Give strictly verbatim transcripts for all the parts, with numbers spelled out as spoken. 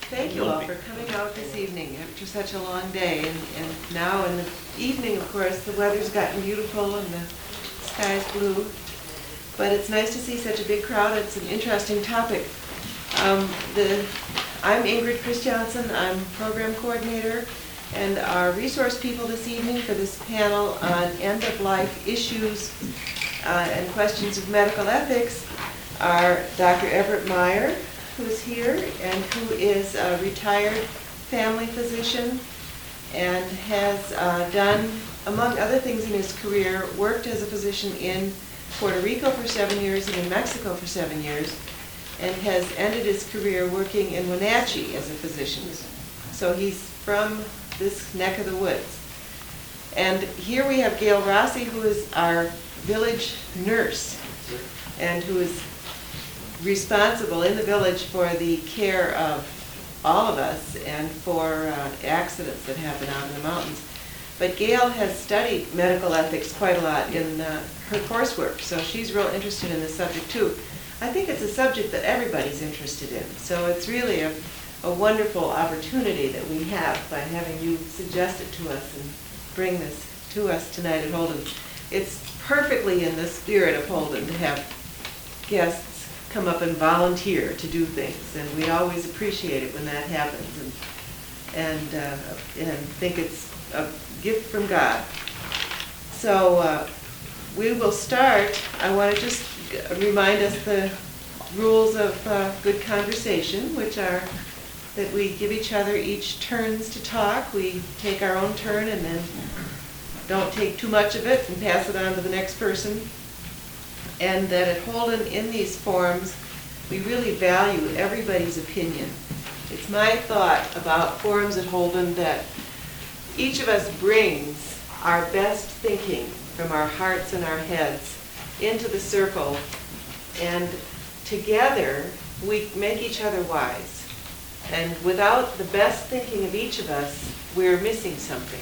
Thank you all for coming out this evening after such a long day. And, and now in the evening, of course, the weather's gotten beautiful and the sky's blue. But it's nice to see such a big crowd. It's an interesting topic. Um, the, I'm Ingrid Christiansen. I'm program coordinator. And our resource people this evening for this panel on end-of-life issues uh, and questions of medical ethics are Doctor Everett Meyer, who is here and who is a retired family physician and has uh, done, among other things in his career, worked as a physician in Puerto Rico for seven years and in Mexico for seven years, and has ended his career working in Wenatchee as a physician. So he's from this neck of the woods. And here we have Gail Rossi, who is our village nurse and who is responsible in the village for the care of all of us and for uh, accidents that happen out in the mountains. But Gail has studied medical ethics quite a lot in uh, her coursework, so she's real interested in this subject too. I think it's a subject that everybody's interested in, so it's really a, a wonderful opportunity that we have by having you suggest it to us and bring this to us tonight at Holden. It's perfectly in the spirit of Holden to have guests come up and volunteer to do things, and we always appreciate it when that happens, and and uh, and think it's a gift from God. So uh, we will start. I want to just remind us the rules of uh, good conversation, which are that we give each other each turns to talk. We take our own turn and then don't take too much of it and pass it on to the next person. And that at Holden, in these forums, we really value everybody's opinion. It's my thought about forums at Holden that each of us brings our best thinking from our hearts and our heads into the circle, and together we make each other wise. And without the best thinking of each of us, we're missing something.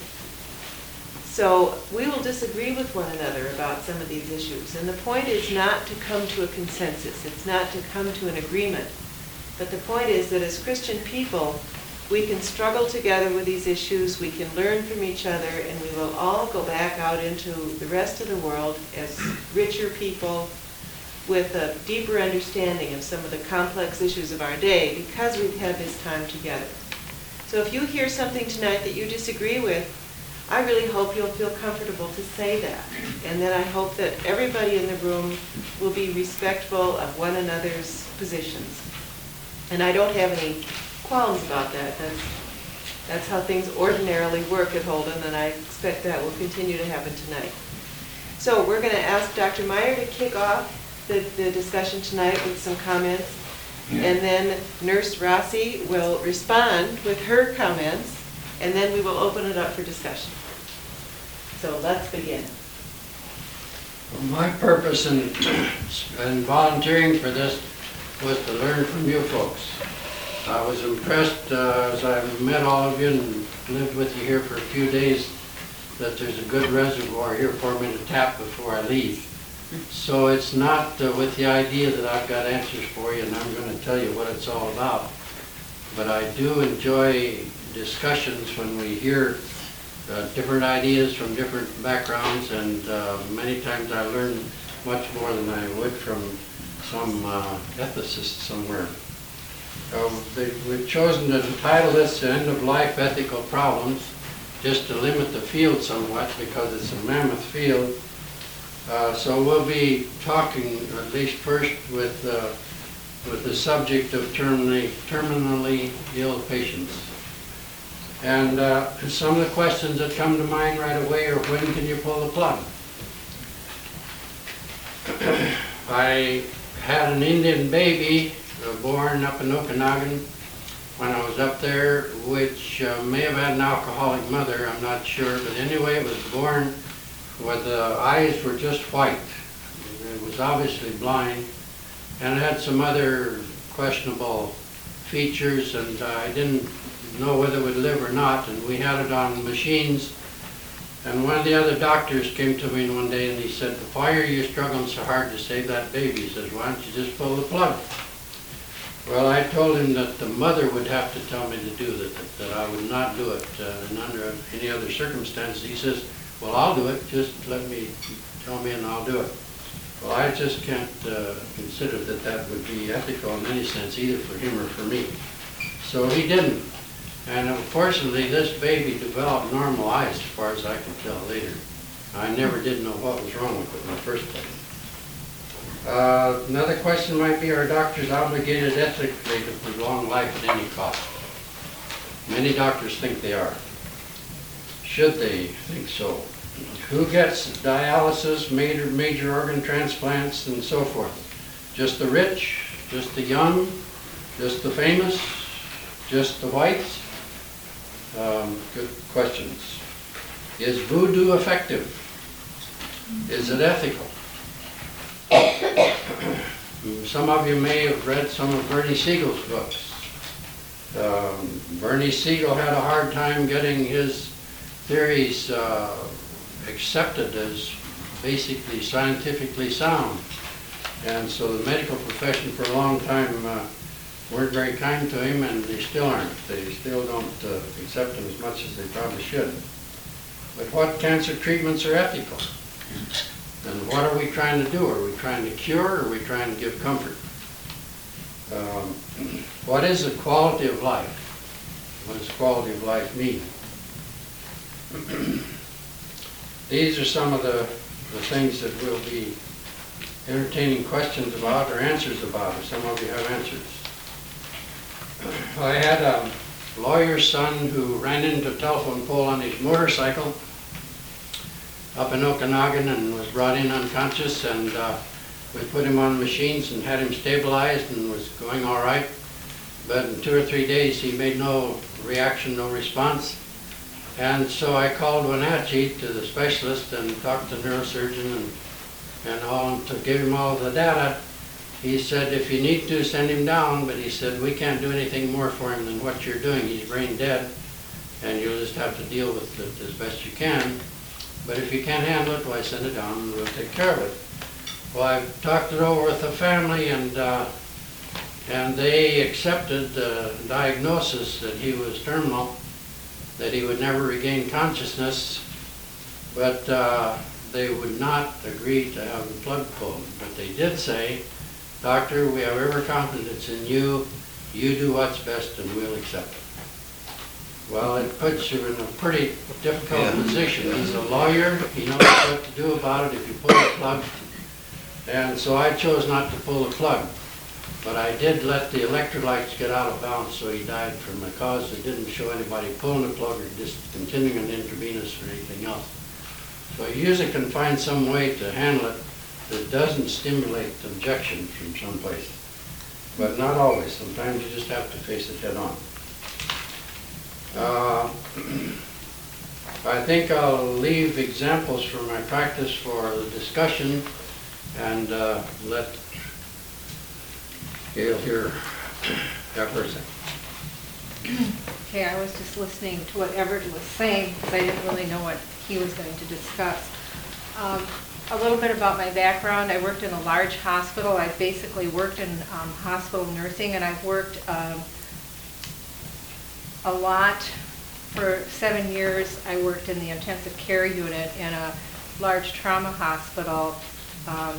So we will disagree with one another about some of these issues. And the point is not to come to a consensus. It's not to come to an agreement. But the point is that as Christian people, we can struggle together with these issues, we can learn from each other, and we will all go back out into the rest of the world as richer people with a deeper understanding of some of the complex issues of our day because we've had this time together. So if you hear something tonight that you disagree with, I really hope you'll feel comfortable to say that. And then I hope that everybody in the room will be respectful of one another's positions. And I don't have any qualms about that. That's, that's how things ordinarily work at Holden, and I expect that will continue to happen tonight. So we're going to ask Doctor Meyer to kick off the, the discussion tonight with some comments. And then Nurse Rossi will respond with her comments. And then we will open it up for discussion. So let's begin. My purpose in, in volunteering for this was to learn from you folks. I was impressed uh, as I met all of you and lived with you here for a few days that there's a good reservoir here for me to tap before I leave. So it's not uh, with the idea that I've got answers for you and I'm going to tell you what it's all about. But I do enjoy discussions when we hear uh, different ideas from different backgrounds, and uh, many times I learn much more than I would from some uh, ethicist somewhere. Uh, they, we've chosen to title this End-of-Life Ethical Problems just to limit the field somewhat because it's a mammoth field. Uh, so we'll be talking at least first with uh, with the subject of terminally, terminally ill patients. And uh, some of the questions that come to mind right away are, when can you pull the plug? I had an Indian baby uh, born up in Okanagan when I was up there, which uh, may have had an alcoholic mother, I'm not sure, but anyway, it was born with the uh, eyes were just white. It was obviously blind, and it had some other questionable features, and uh, I didn't know whether it would live or not, and we had it on machines. And one of the other doctors came to me one day and he said, "Why are you struggling so hard to save that baby?" He says, "Why don't you just pull the plug?" Well, I told him that the mother would have to tell me to do that, that I would not do it uh, and under any other circumstances. He says, well, I'll do it, just let me, tell me and I'll do it. Well, I just can't uh, consider that that would be ethical in any sense, either for him or for me. So he didn't. And unfortunately, this baby developed normal eyes, as far as I can tell later. I never did know what was wrong with it in the first place. Uh, another question might be, are doctors obligated ethically to prolong life at any cost? Many doctors think they are. Should they think so? Who gets dialysis, major, major organ transplants, and so forth? Just the rich? Just the young? Just the famous? Just the whites? Um, good questions. Is voodoo effective? Is it ethical? Some of you may have read some of Bernie Siegel's books. Um, Bernie Siegel had a hard time getting his theories uh, accepted as basically scientifically sound. And so the medical profession for a long time uh, weren't very kind to him, and they still aren't. They still don't uh, accept him as much as they probably should. But what cancer treatments are ethical? And what are we trying to do? Are we trying to cure, or are we trying to give comfort? Um, what is the quality of life? What does quality of life mean? These are some of the, the things that we'll be entertaining questions about or answers about, if some of you have answers. I had a lawyer's son who ran into a telephone pole on his motorcycle up in Okanagan and was brought in unconscious, and uh, we put him on machines and had him stabilized and was going all right. But in two or three days he made no reaction, no response. And so I called Wenatchee to the specialist and talked to the neurosurgeon and, and all, to give him all the data. He said, if you need to, send him down, but he said, we can't do anything more for him than what you're doing. He's brain dead, and you'll just have to deal with it as best you can. But if you can't handle it, why, send it down and we'll take care of it. Well, I've talked it over with the family, and uh, and they accepted the diagnosis that he was terminal, that he would never regain consciousness, but uh, they would not agree to have the plug pulled. But they did say, doctor, we have every confidence in you. You do what's best and we'll accept it. Well, it puts you in a pretty difficult yeah. position. He's a lawyer. He knows what to do about it if you pull the plug. And so I chose not to pull the plug. But I did let the electrolytes get out of balance, so he died from a cause that didn't show anybody pulling the plug or discontinuing an intravenous or anything else. So you usually can find some way to handle it that doesn't stimulate objection from someplace. But not always. Sometimes you just have to face it head on. Uh, I think I'll leave examples from my practice for the discussion and uh, let Gail hear that person. Okay, I was just listening to what Everett was saying because I didn't really know what he was going to discuss. Um, a little bit about my background. I worked in a large hospital. I basically worked in um, hospital nursing, and I've worked um, a lot. For seven years, I worked in the intensive care unit in a large trauma hospital. Um,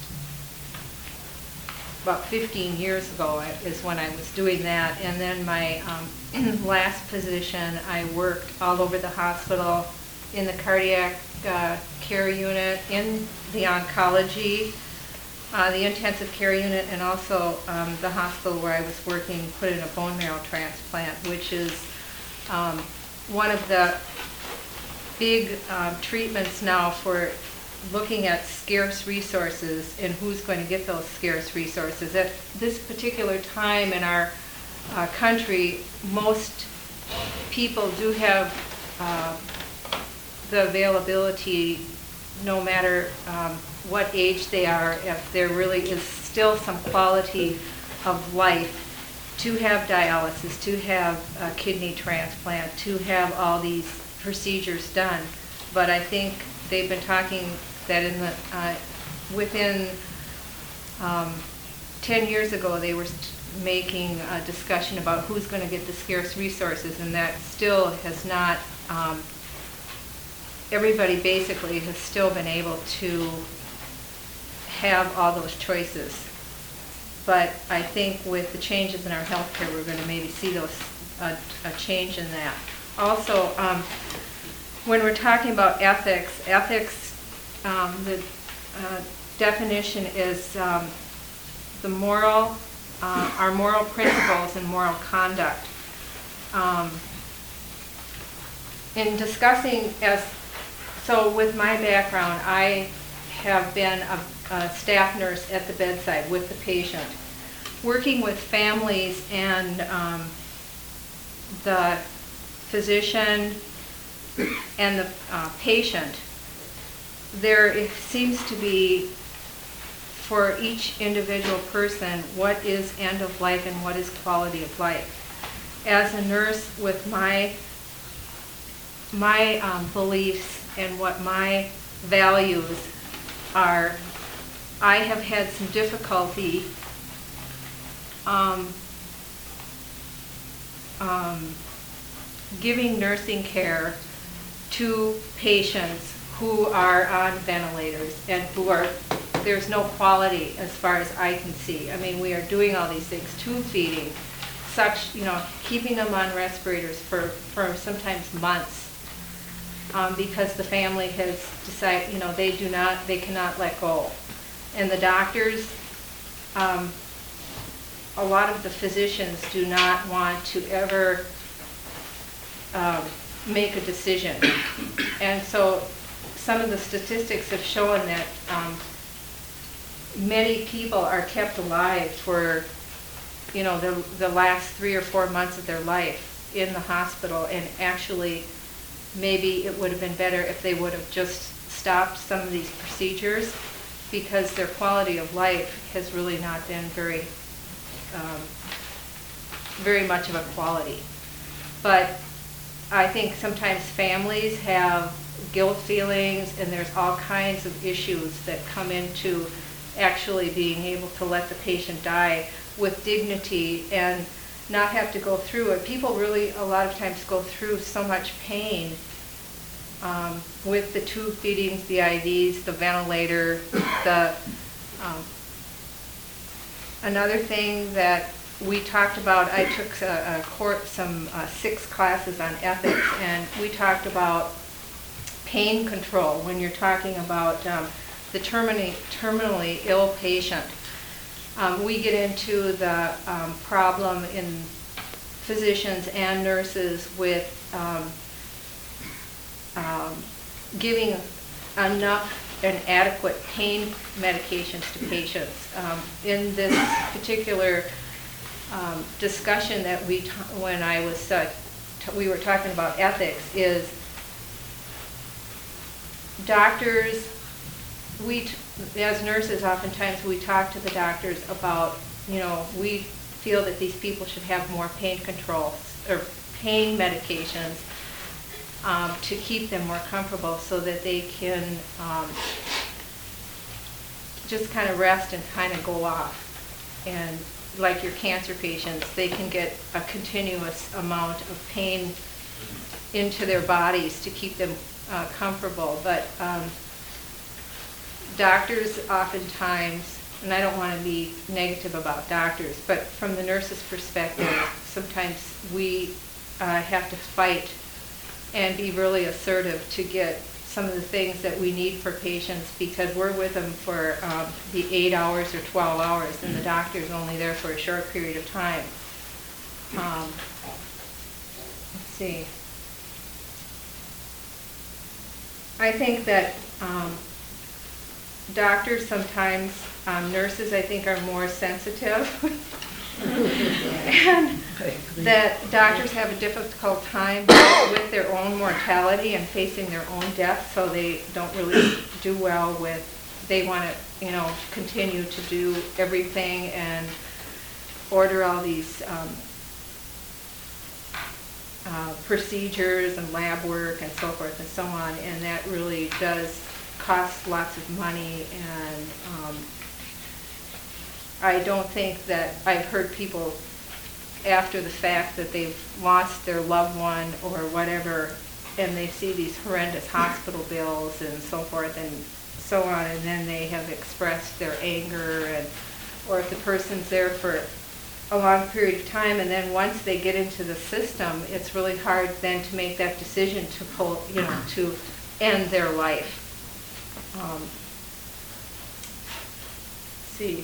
about fifteen years ago is when I was doing that. And then my um, last position, I worked all over the hospital in the cardiac uh, care unit, in the oncology, uh, the intensive care unit, and also um, the hospital where I was working put in a bone marrow transplant, which is um, one of the big um, treatments now for looking at scarce resources and who's going to get those scarce resources. At this particular time in our uh, country, most people do have uh, the availability, no matter um, what age they are, if there really is still some quality of life, to have dialysis, to have a kidney transplant, to have all these procedures done. But I think they've been talking that in the uh, within um, ten years ago, they were st- making a discussion about who's going to get the scarce resources, and that still has not, um, everybody basically has still been able to have all those choices. But I think with the changes in our healthcare, we're going to maybe see those, uh, a change in that. Also, um, when we're talking about ethics, ethics, um, the uh, definition is um, the moral, uh, our moral principles and moral conduct. Um, in discussing as, so with my background, I have been a, a staff nurse at the bedside with the patient, working with families and um, the physician and the uh, patient. There it seems to be, for each individual person, what is end of life and what is quality of life. As a nurse, with my my um, beliefs and what my values are, I have had some difficulty um, um, giving nursing care to patients who are on ventilators and who are, there's no quality as far as I can see. I mean, we are doing all these things, tube feeding, such, you know, keeping them on respirators for, for sometimes months, um, because the family has decided, you know, they do not, they cannot let go. And the doctors, um, a lot of the physicians do not want to ever um, make a decision. And so some of the statistics have shown that um, many people are kept alive for, you know, the, the last three or four months of their life in the hospital, and actually maybe it would have been better if they would have just stopped some of these procedures, because their quality of life has really not been very, um, very much of a quality. But I think sometimes families have guilt feelings, and there's all kinds of issues that come into actually being able to let the patient die with dignity and not have to go through it. People really a lot of times go through so much pain um, with the tube feedings, the I Vs, the ventilator, the um, another thing that we talked about, I took a, a course, some uh, six classes on ethics, and we talked about pain control when you're talking about um, the terminally, terminally ill patient. Um, we get into the um, problem in physicians and nurses with um, um, giving enough and adequate pain medications to patients. Um, in this particular um, discussion that we, t when I was, uh, t we were talking about ethics, is doctors, we, t as nurses, oftentimes we talk to the doctors about, you know, we feel that these people should have more pain control or pain medications um, to keep them more comfortable, so that they can um, just kind of rest and kind of go off. And like your cancer patients, they can get a continuous amount of pain into their bodies to keep them uh, comfortable. But um, doctors oftentimes, and I don't want to be negative about doctors, but from the nurse's perspective, sometimes we uh, have to fight and be really assertive to get some of the things that we need for patients, because we're with them for um, the eight hours or twelve hours, and the doctor's only there for a short period of time. Um, let's see. I think that um, doctors sometimes, um, nurses I think are more sensitive, and that doctors have a difficult time with their own mortality and facing their own death, so they don't really do well with, they want to, you know, continue to do everything and order all these um, uh, procedures and lab work and so forth and so on, and that really does cost lots of money, and um, I don't think that, I've heard people after the fact that they've lost their loved one or whatever, and they see these horrendous hospital bills and so forth and so on, and then they have expressed their anger, and or if the person's there for a long period of time, and then once they get into the system, it's really hard then to make that decision to pull, you know, to end their life. Um, see.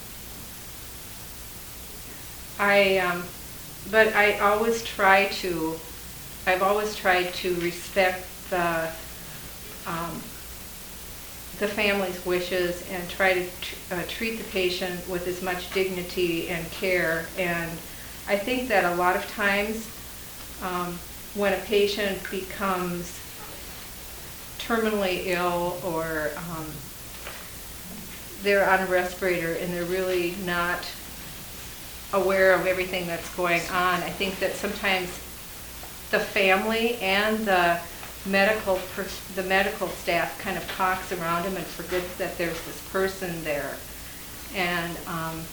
I, um, but I always try to, I've always tried to respect the, um, the family's wishes and try to tr- uh, treat the patient with as much dignity and care. And I think that a lot of times um, when a patient becomes terminally ill or um, they're on a respirator and they're really not aware of everything that's going on, I think that sometimes the family and the medical pers- the medical staff kind of talks around them and forgets that there's this person there. And um,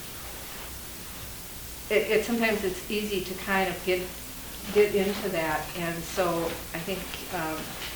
it, it sometimes it's easy to kind of get get into that, and so I think um,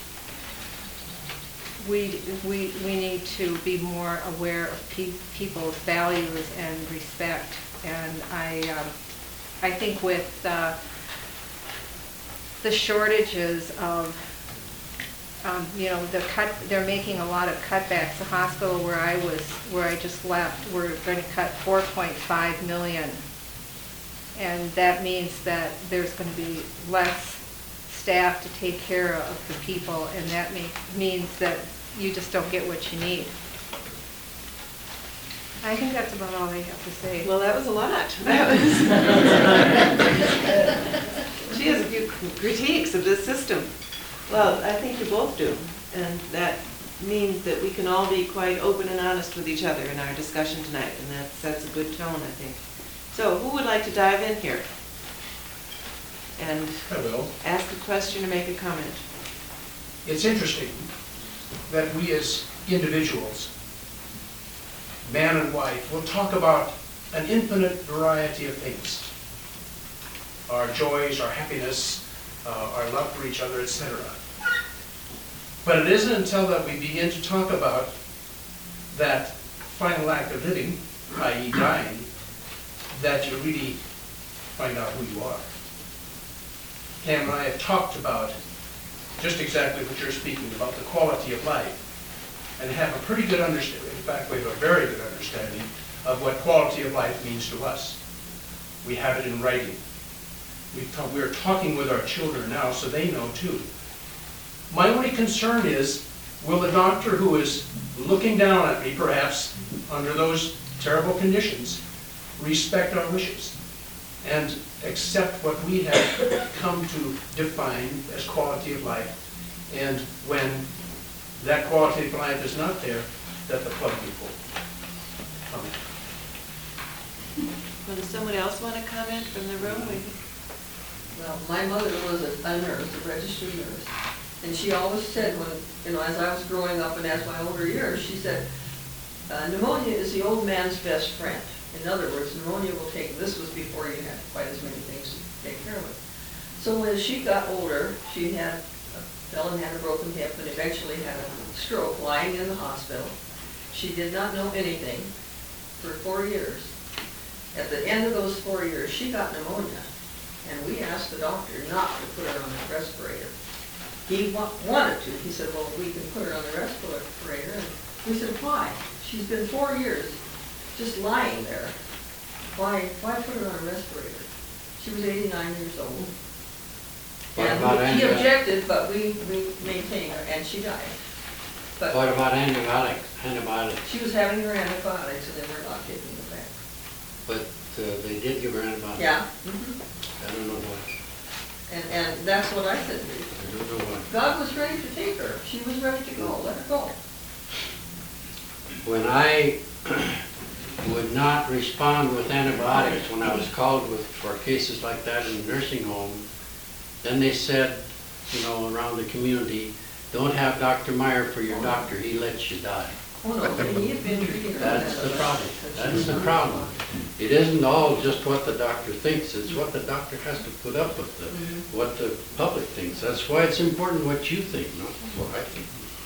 we we we need to be more aware of pe- people's values and respect. And I um, I think with uh, the shortages of Um, you know, the cut, they're making a lot of cutbacks. The hospital where I was, where I just left, we're going to cut four point five million. And that means that there's going to be less staff to take care of the people, and that may, means that you just don't get what you need. I think that's about all I have to say. Well, that was a lot. That was she has a few critiques of this system. Well, I think you both do, and that means that we can all be quite open and honest with each other in our discussion tonight, and that sets a good tone, I think. So, who would like to dive in here and I will. ask a question or make a comment? It's interesting that we as individuals, man and wife, will talk about an infinite variety of things. Our joys, our happiness, uh, our love for each other, et cetera. But it isn't until that we begin to talk about that final act of living, that is dying, that you really find out who you are. Cam and I have talked about just exactly what you're speaking about, the quality of life, and have a pretty good understanding, in fact, we have a very good understanding of what quality of life means to us. We have it in writing. We ta- we're talking with our children now, so they know too. My only concern is, will the doctor who is looking down at me, perhaps, under those terrible conditions, respect our wishes and accept what we have come to define as quality of life, and when that quality of life is not there, that the plug be pulled. Um, Well, does someone else want to comment from the room? We- Well, my mother was a, a nurse, a registered nurse, and she always said when, you know, as I was growing up and as my older years, she said, uh, pneumonia is the old man's best friend. In other words, pneumonia will take, this was before you had quite as many things to take care of it. So when she got older, she had, uh, fell and had a broken hip and eventually had a stroke lying in the hospital. She did not know anything for four years. At the end of those four years, she got pneumonia. And we asked the doctor not to put her on the respirator. He wa- wanted to. He said, well, we can put her on the respirator. And we said, why? She's been four years just lying there. Why, why put her on a respirator? She was eighty-nine years old. What And about he antibiotics? objected, but we, we maintained her, and she died. But What about antibiotics? Antibiotics, she was having her antibiotics, and they were not taking them back. but uh, they did give her antibiotics. Yeah. Mhm. I don't know why. And, and that's what I said. I don't know why. God was ready to take her. She was ready to go. Let her go. When I would not respond with antibiotics when I was called with, for cases like that in the nursing home, then they said, you know, around the community, don't have Doctor Meyer for your doctor, he lets you die. Oh, no, and you've been treating her. That's the better. problem. But That's she's the not. problem. It isn't all just what the doctor thinks, it's what the doctor has to put up with, the, Mhm. what the public thinks. That's why it's important what you think, not what I think.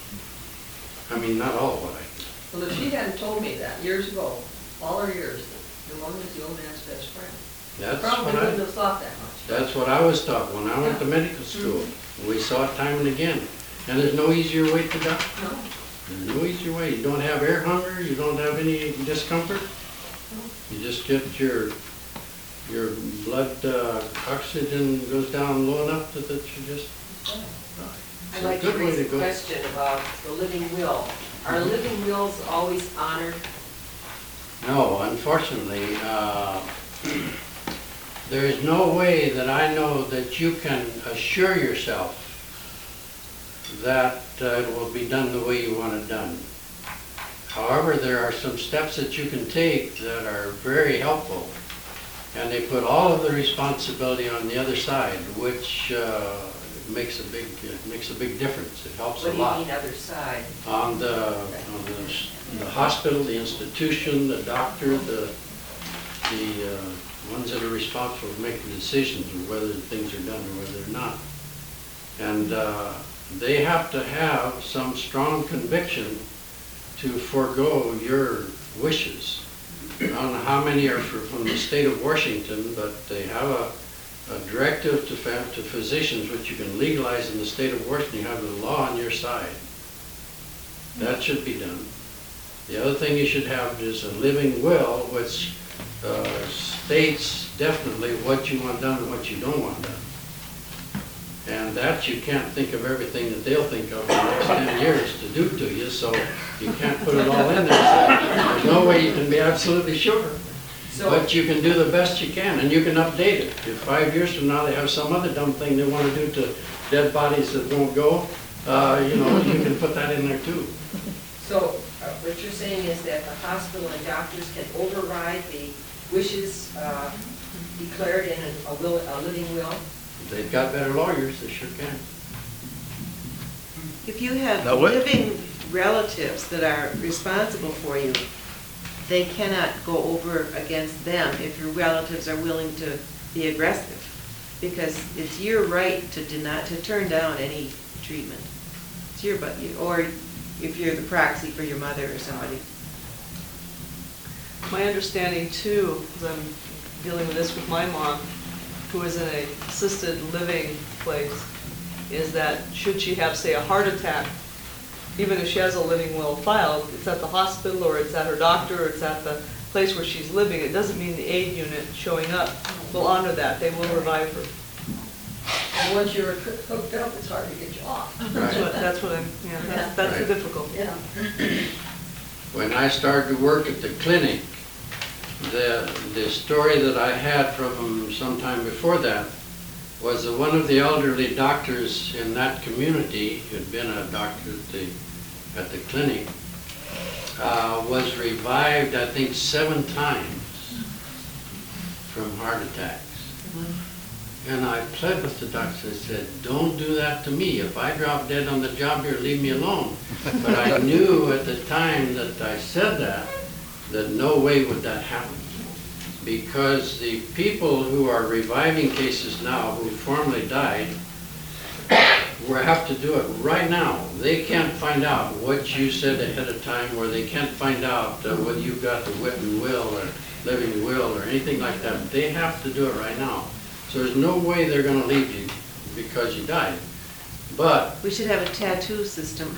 I mean, not all what I think. Well, if she hadn't told me that years ago, all her years, that pneumonia is the old man's best friend, That's probably what wouldn't I, have thought that much. that's what I was taught when I went to medical school. We saw it time and again. And there's no easier way to die. No, There's no easier way. You don't have air hunger, you don't have any discomfort. You just get your, your blood uh, oxygen goes down low enough that that you just, I'd like to Good way raise to a go. question about the living will. Are living wills always honored? no, unfortunately, uh, there is no way that I know that you can assure yourself that uh, it will be done the way you want it done. However, there are some steps that you can take that are very helpful, and they put all of the responsibility on the other side, which uh, makes a big, it makes a big difference. It helps a What do you lot. mean other side? On the, on the, the hospital, the institution, the doctor, the, the uh, ones that are responsible for making decisions of whether things are done or whether they're not. And uh, they have to have some strong conviction to forego your wishes. I don't know how many are fr- from the state of Washington, but they have a, a directive to, fa- to physicians, which you can legalize in the state of Washington. You have the law on your side. That should be done. The other thing you should have is a living will, which uh, states definitely what you want done and what you don't want done. And that you can't think of everything that they'll think of in the next ten years to do to you, so you can't put it all in there. So there's no way you can be absolutely sure. So, But you can do the best you can, and you can update it. If five years from now they have some other dumb thing they want to do to dead bodies that won't go, uh, you know, you can put that in there too. so uh, what you're saying is that the hospital and doctors can override the wishes uh, declared in a will, a living will? If they've got better lawyers, they sure can. If you have Now what- living relatives that are responsible for you, they cannot go over against them if your relatives are willing to be aggressive. Because it's your right to deny, to turn down any treatment. It's your, but you, or if you're the proxy for your mother or somebody. My understanding too, because I'm dealing with this with my mom, who is in a assisted living place, is that should she have, say, a heart attack, even if she has a living will filed, it's at the hospital or it's at her doctor or it's at the place where she's living, it doesn't mean the aid unit showing up will honor that. They will revive her. and once you're hooked up, it's hard to get you off. That's what, that's what I'm, yeah, that's, that's the Right. difficulty. Yeah. When I started to work at the clinic, the, the story that I had from sometime before that was that one of the elderly doctors in that community, who'd been a doctor at the, at the clinic, uh, was revived, I think, seven times from heart attacks. And I pled with the doctor, I said, don't do that to me. If I drop dead on the job here, leave me alone. But I knew at the time that I said that, that no way would that happen. Because the people who are reviving cases now, who formerly died, will have to do it right now. They can't find out what you said ahead of time, or they can't find out uh, whether you've got the written will or living will or anything like that. They have to do it right now. So there's no way they're going to leave you because you died. But We should have a tattoo system.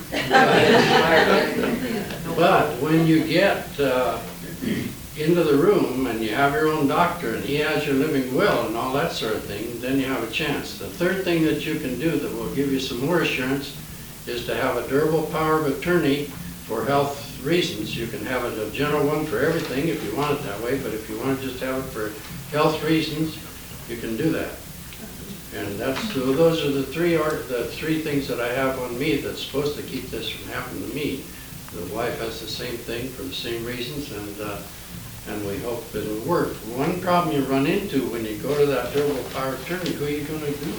But when you get uh, into the room and you have your own doctor and he has your living will and all that sort of thing, then you have a chance. The third thing that you can do that will give you some more assurance is to have a durable power of attorney for health reasons. You can have a general one for everything if you want it that way, but if you want to just have it for health reasons, you can do that. And that's, so those are the three, or the three things that I have on me that's supposed to keep this from happening to me. The wife has the same thing for the same reasons, and uh, and we hope it'll work. One problem you run into when you go to that durable power of attorney, who are you going to do?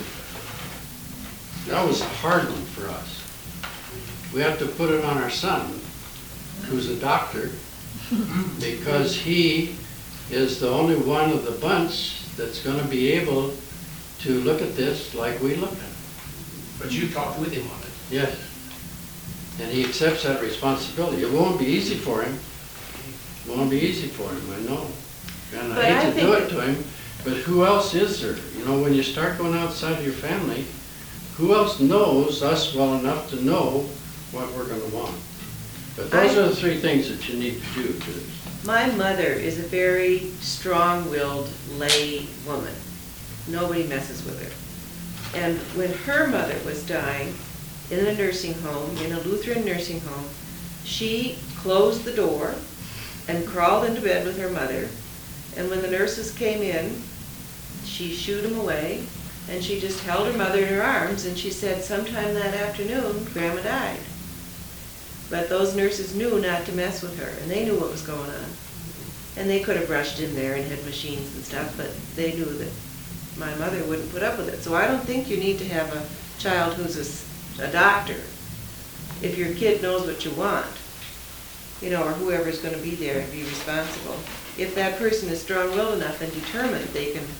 That was a hard one for us. We have to put it on our son, who's a doctor, because he is the only one of the bunch that's gonna be able to look at this like we look at it. But you talked with him on it. Yes. And he accepts that responsibility. It won't be easy for him. It won't be easy for him, I know. And But I I hate to do think it to him, but who else is there? You know, when you start going outside of your family, who else knows us well enough to know what we're gonna want? But those I- are the three things that you need to do to My mother is a very strong-willed lay woman. Nobody messes with her. And when her mother was dying in a nursing home, in a Lutheran nursing home, she closed the door and crawled into bed with her mother. And when the nurses came in, she shooed them away, and she just held her mother in her arms, and she said sometime that afternoon, Grandma died. But those nurses knew not to mess with her, and they knew what was going on. And they could have rushed in there and had machines and stuff, but they knew that my mother wouldn't put up with it. So I don't think you need to have a child who's a, s- a doctor. If your kid knows what you want, you know, or whoever's gonna be there and be responsible. If that person is strong-willed enough and determined, they can,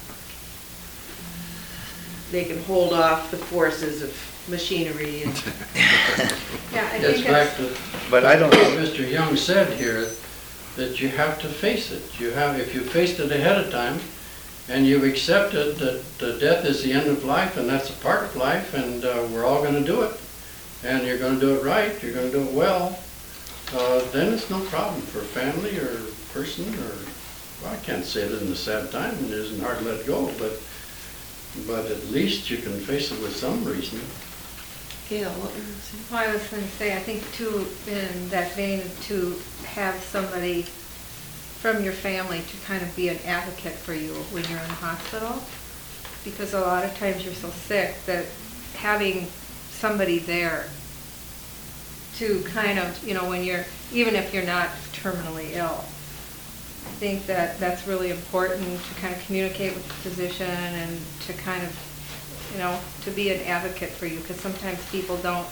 they can hold off the forces of machinery and Yeah, I Gets think back that's, to But I don't, what Mister Young said here, that you have to face it. You have, if you faced it ahead of time, and you've accepted that uh, death is the end of life, and that's a part of life, and uh, we're all gonna do it, and you're gonna do it right, you're gonna do it well, uh, then it's no problem for family or person, or, well, I can't say it isn't a sad time, and it isn't hard to let go, but, but at least you can face it with some reason. Gail, what were you saying? well, I was going to say, I think too, in that vein, to have somebody from your family to kind of be an advocate for you when you're in the hospital. Because a lot of times you're so sick that having somebody there to kind of, you know, when you're, even if you're not terminally ill, I think that that's really important to kind of communicate with the physician and to kind of, you know, to be an advocate for you, because sometimes people don't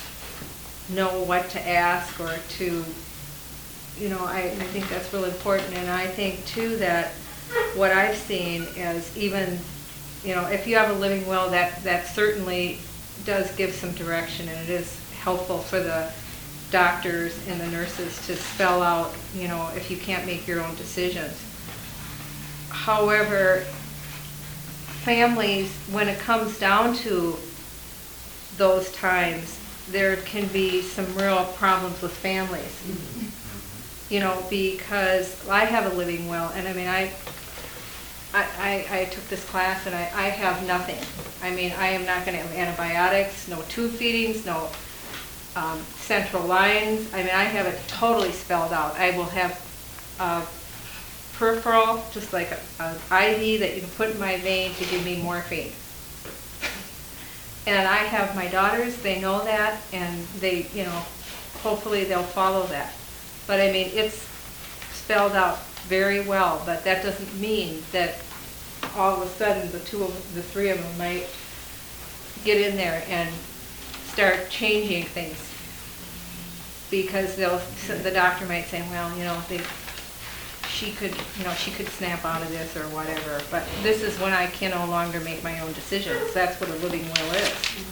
know what to ask or to, you know, I, I think that's really important. And I think too that what I've seen is even, you know, if you have a living will, that, that certainly does give some direction, and it is helpful for the doctors and the nurses to spell out, you know, if you can't make your own decisions. However, families, when it comes down to those times, there can be some real problems with families. You know, because I have a living will, and I mean, I, I, I I took this class and I, I have nothing. I mean, I am not gonna have antibiotics, no tube feedings, no um, central lines. I mean, I have it totally spelled out. I will have uh, peripheral, just like a, a I V that you can put in my vein to give me morphine. And I have my daughters, they know that, and they, you know, hopefully they'll follow that. But I mean, it's spelled out very well, but that doesn't mean that all of a sudden the two of, the three of them might get in there and start changing things. Because they'll, the doctor might say, well, you know, they, she could, you know, she could snap out of this or whatever. But this is when I can no longer make my own decisions. That's what a living will is.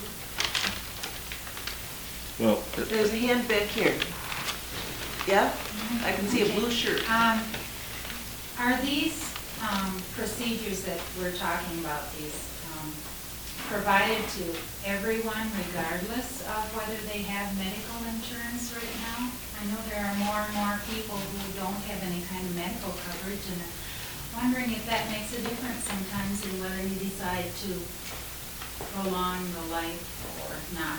well, There's a hand back here. Yeah? I can see a blue shirt. Um, Are these um, procedures that we're talking about, these um, provided to everyone regardless of whether they have medical insurance right now? I know there are more and more people who don't have any kind of medical coverage, and I'm wondering if that makes a difference sometimes in whether you decide to prolong the life or not.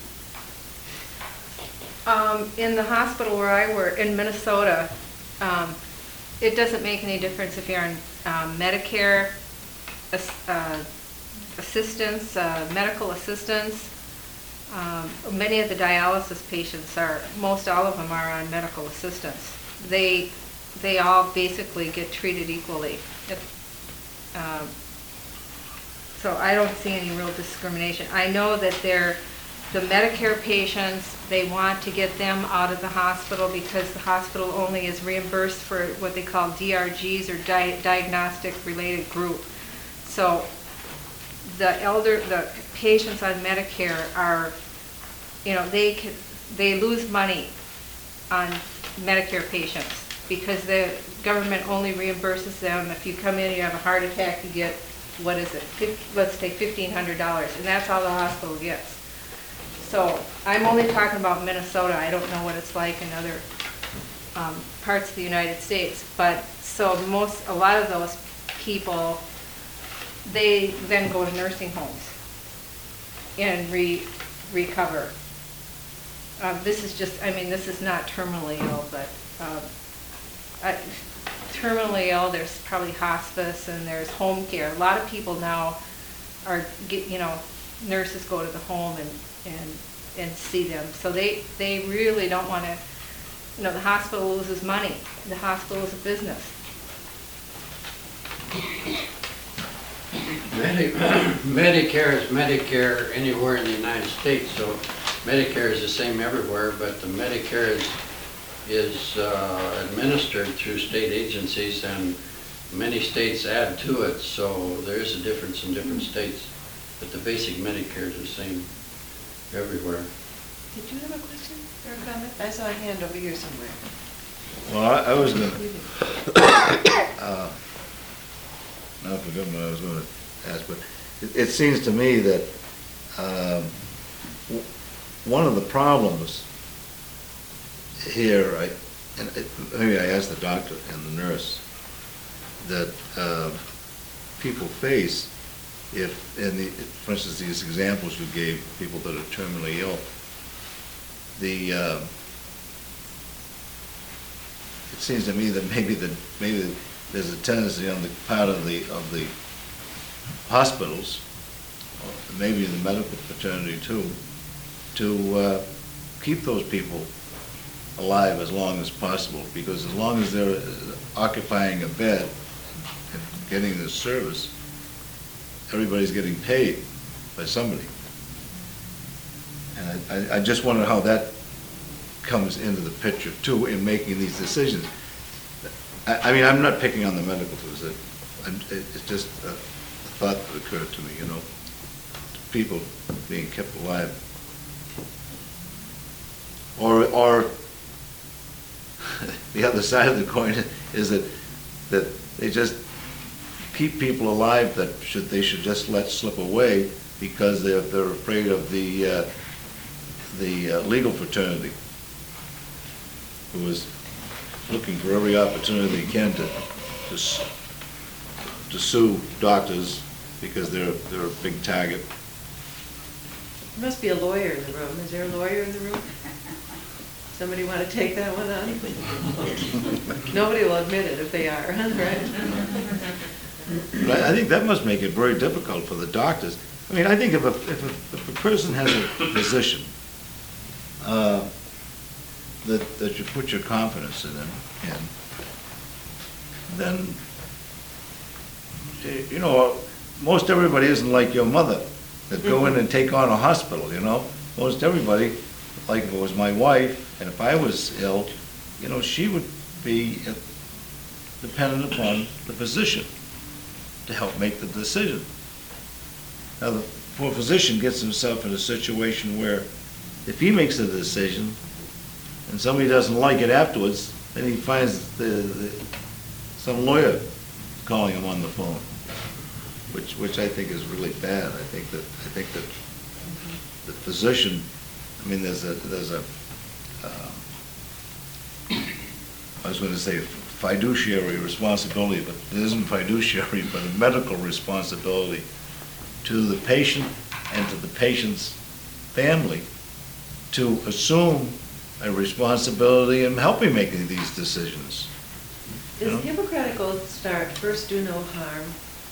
Um, in the hospital where I work, in Minnesota, um, it doesn't make any difference if you're on um, Medicare ass- uh, assistance, uh, medical assistance. Um, many of the dialysis patients are, most all of them are on medical assistance. They, they all basically get treated equally. If, um, so I don't see any real discrimination. I know that there the Medicare patients, they want to get them out of the hospital because the hospital only is reimbursed for what they call D R Gs, or di- diagnostic related group. So the elder, the patients on Medicare are, you know, they can, they lose money on Medicare patients because the government only reimburses them. If you come in, you have a heart attack, you get, what is it, Fif- let's say fifteen hundred dollars, and that's all the hospital gets. So I'm only talking about Minnesota. I don't know what it's like in other um, parts of the United States. But so most, a lot of those people, they then go to nursing homes and re recover. Um, this is just, I mean, this is not terminally ill, but um, I, terminally ill, there's probably hospice and there's home care. A lot of people now are, get, you know, nurses go to the home and, and, and see them. So they, they really don't want to, you know, the hospital loses money. The hospital is a business. Medi- Medicare is Medicare anywhere in the United States, so Medicare is the same everywhere, but the Medicare is, is uh, administered through state agencies, and many states add to it, so there is a difference in different states, but the basic Medicare is the same everywhere. Did you have a question or a comment? I saw a hand over here somewhere. Well, I, I was gonna, uh, now I forgot what I was gonna ask, but it, it seems to me that, um, w- one of the problems here, I, and it, maybe I asked the doctor and the nurse, that, uh, people face if, in the, for instance, these examples you gave, people that are terminally ill, the, uh, it seems to me that maybe the, maybe there's a tendency on the part of the, of the hospitals, or maybe the medical fraternity too, to uh, keep those people alive as long as possible, because as long as they're occupying a bed and getting this service, everybody's getting paid by somebody. And I, I just wonder how that comes into the picture too in making these decisions. I, I mean, I'm not picking on the medical physician. It's just a thought that occurred to me, you know, people being kept alive. Or, or the other side of the coin is that that they just keep people alive that should they should just let slip away because they're they're afraid of the uh, the uh, legal fraternity, who is looking for every opportunity they can to to, s- to sue doctors because they're they're a big target. There must be a lawyer in the room. Is there a lawyer in the room? Somebody want to take that one on? Nobody will admit it if they are, right? But I I think that must make it very difficult for the doctors. I mean, I think if a, if a, if a person has a physician, uh, that, that you put your confidence in them, and then, eh, you know, most everybody isn't like your mother, that go in and take on a hospital, you know? Most everybody, like if it was my wife, and if I was ill, you know, she would be uh, dependent upon the physician to help make the decision. Now, the poor physician gets himself in a situation where if he makes a decision and somebody doesn't like it afterwards, then he finds the, the, some lawyer calling him on the phone, which which I think is really bad. I think that I think that the physician, I mean, there's a there's a uh, I was going to say fiduciary responsibility, but it isn't fiduciary, but a medical responsibility to the patient and to the patient's family to assume a responsibility in helping making these decisions. You Does know? the Hippocratic Oath start, first do no harm?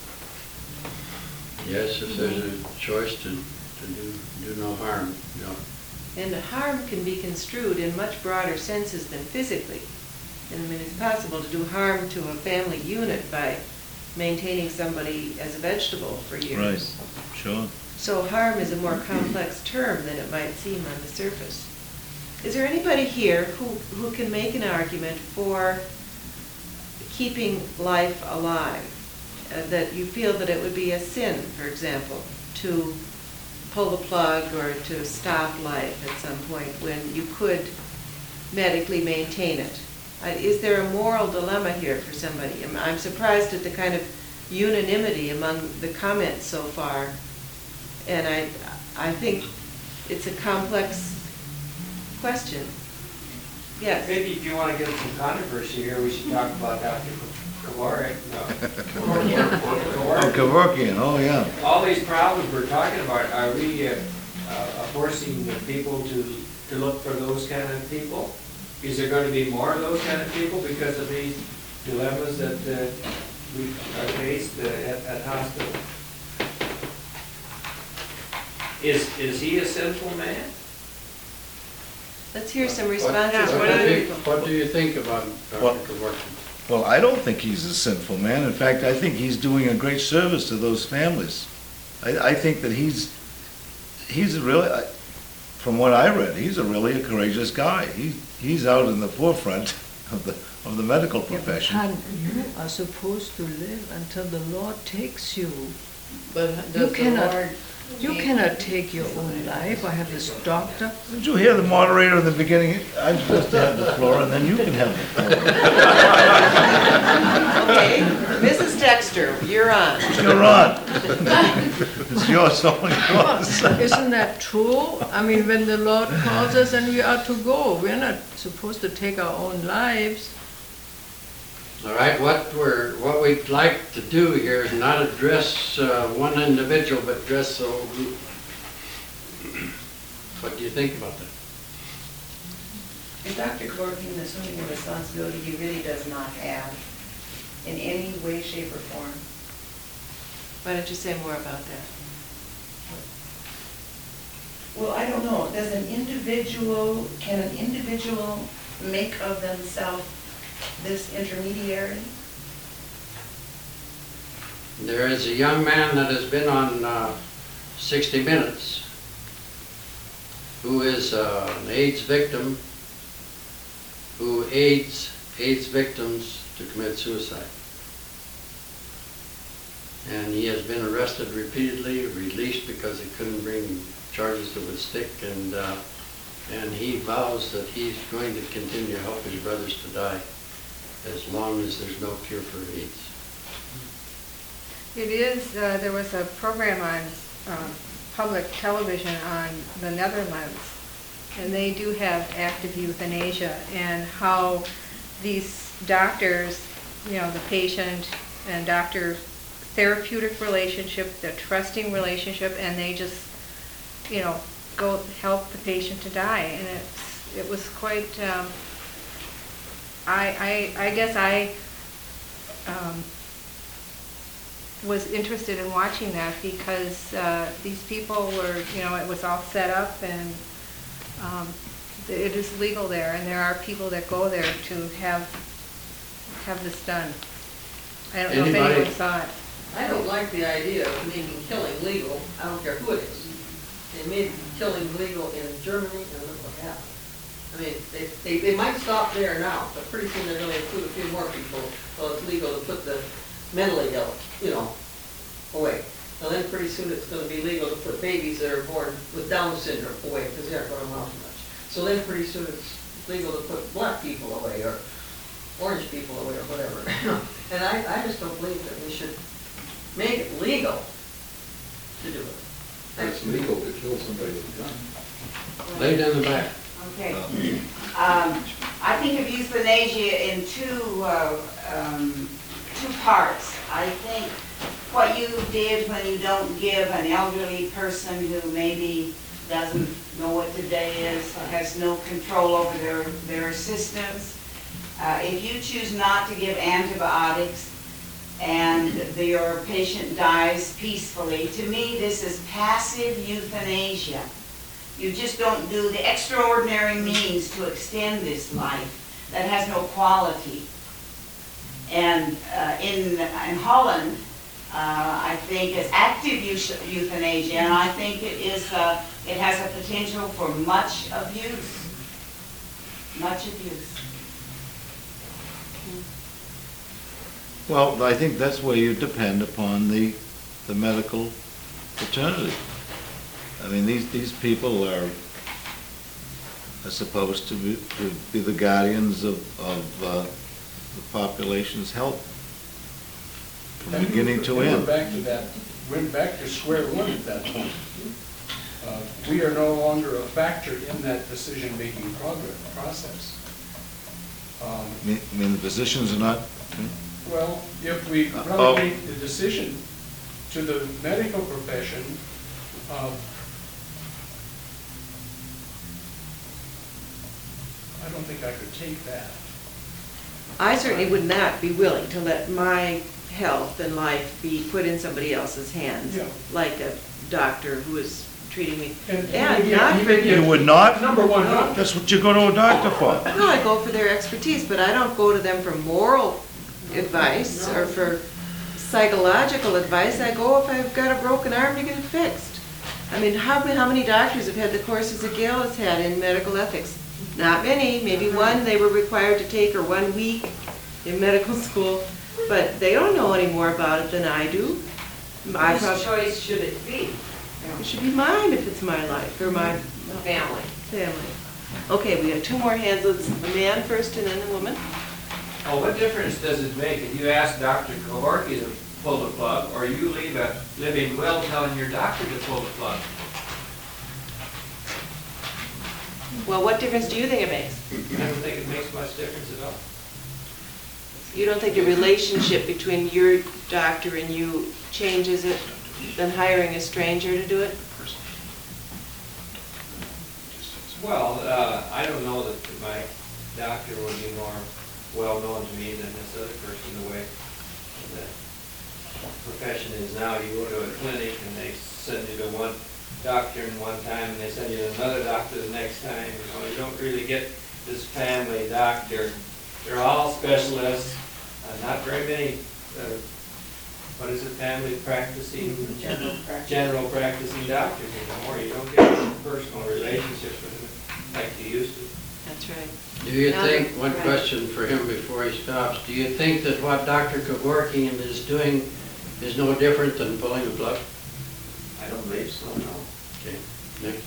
Yes, if there's a choice to, to do, do no harm, you know. And the harm can be construed in much broader senses than physically. And I mean, it's possible to do harm to a family unit by maintaining somebody as a vegetable for years. Right, sure. So harm is a more complex term than it might seem on the surface. Is there anybody here who, who can make an argument for keeping life alive? Uh, That you feel that it would be a sin, for example, to pull the plug or to stop life at some point when you could medically maintain it? Uh, Is there a moral dilemma here for somebody? I'm- I'm surprised at the kind of unanimity among the comments so far. And I, I think it's a complex question. Yes? Maybe if you want to get some controversy here, we should talk about Doctor Kavarik. No. Oh, Kevorkian, oh, yeah. All these problems we're talking about, are we uh, uh, forcing the people to, to look for those kind of people? Is there going to be more of those kind of people because of these dilemmas that uh, we are faced uh, at, at hospital? Is, is he a sinful man? Let's hear some What- responses. What What do other you- people? what do you think about Well- Doctor Kevorkian? Well, I don't think he's a sinful man. In fact, I think he's doing a great service to those families. I, I think that he's, he's a really, I- from what I read, he's a really a courageous guy. He, he's out in the forefront of the, of the medical Yeah, but profession. hon, you are supposed to live until the Lord takes you. But You does the cannot, Lord you cannot take your own life. I have this doctor. Did you hear the moderator in the beginning? I'm supposed to have the floor, and then you can have the floor. Okay, Missus Dexter, you're on. You're on. It's yours, only yours. Isn't that true? I mean, when the Lord calls us and we are to go, we're not supposed to take our own lives. All right, what we're, what we'd like to do here is not address uh, one individual, but address the whole group. What do you think about that? And Doctor Kevorkian is assuming a responsibility he really does not have in any way, shape, or form. Why don't you say more about that? Well, I don't know, does an individual, can an individual make of themselves this intermediary? There is a young man that has been on uh, sixty minutes who is uh, an AIDS victim who aids AIDS victims to commit suicide. And he has been arrested repeatedly, released because he couldn't bring charges that would stick, and uh, and he vows that he's going to continue to help his brothers to die as long as there's no cure for AIDS. It is, uh, there was a program on um, public television on the Netherlands, and they do have active euthanasia, and how these doctors, you know, the patient and doctor therapeutic relationship, the trusting relationship, and they just, you know, go help the patient to die. And it's, it was quite, um, I, I, I guess I um, was interested in watching that because uh, these people were, you know, it was all set up, and um, it is legal there, and there are people that go there to have have this done. I don't know if Anybody? anyone saw it. I don't like the idea of making killing legal. I don't care who it is. They made killing legal in Germany, and look what happened. I mean, they, they, they might stop there now, but pretty soon they're gonna include a few more people, so it's legal to put the mentally ill, you know, away. Now then pretty soon it's gonna be legal to put babies that are born with Down syndrome away, because they aren't gonna amount to much. So then pretty soon it's legal to put black people away, or orange people away, or whatever. And I, I just don't believe that we should make it legal to do it. It's legal to kill somebody with a gun. Laid in the back. Okay. Um, I think of euthanasia in two, uh, um, two parts. I think what you did when you don't give an elderly person who maybe doesn't know what today is, has no control over their, their systems. Uh, if you choose not to give antibiotics and the, your patient dies peacefully, to me this is passive euthanasia. You just don't do the extraordinary means to extend this life that has no quality. And uh, in, in Holland, uh, I think is active eus- euthanasia, and I think it is, uh, it has a potential for much abuse. Much abuse. Well, I think that's where you depend upon the, the medical fraternity. I mean, these, these people are, are supposed to be, to be the guardians of, of uh, the population's health from beginning to And end. we're back to that, we're back to square one at that point. Uh, We are no longer a factor in that decision-making progress, process. Um, I mean, I mean, the physicians are not, Well, if we Uh, relegate the decision to the medical profession, uh, I don't think I could take that. I certainly would not be willing to let my health and life be put in somebody else's hands, Yeah. like a doctor who is treating me. And And even- not for even you if- would not? Number one, not. That's what you go to a doctor for. No, I go for their expertise, but I don't go to them for moral advice or for psychological advice. I go if I've got a broken arm to get it fixed. I mean, how, how many doctors have had the courses that Gail has had in medical ethics? Not many, maybe one they were required to take or one week in medical school, but they don't know any more about it than I do. I Whose prob- choice should it be? It should be mine if it's my life or my Family. family. Okay, we have two more hands. Let's, the man first and then the woman. Oh, what difference does it make if you ask Doctor Kaworki to pull the plug, or you leave a living will telling your doctor to pull the plug? Well, what difference do you think it makes? I don't think it makes much difference at all. You don't think the relationship between your doctor and you changes it than hiring a stranger to do it? Well, uh, I don't know that my doctor would be more well-known to me than this other person, the way the profession is now. You go to a clinic and they send you to one doctor in one time and they send you to another doctor the next time. You know, you don't really get this family doctor. They're all specialists, uh, not very many, uh, what is it, family practicing? General practice. General practicing doctors anymore. You don't get a personal relationship with them like you used to. That's right. Do you Now think, that- one right. question for him before he stops, do you think that what Doctor Kevorkian is doing is no different than pulling a plug? I don't believe so, no. Okay, next.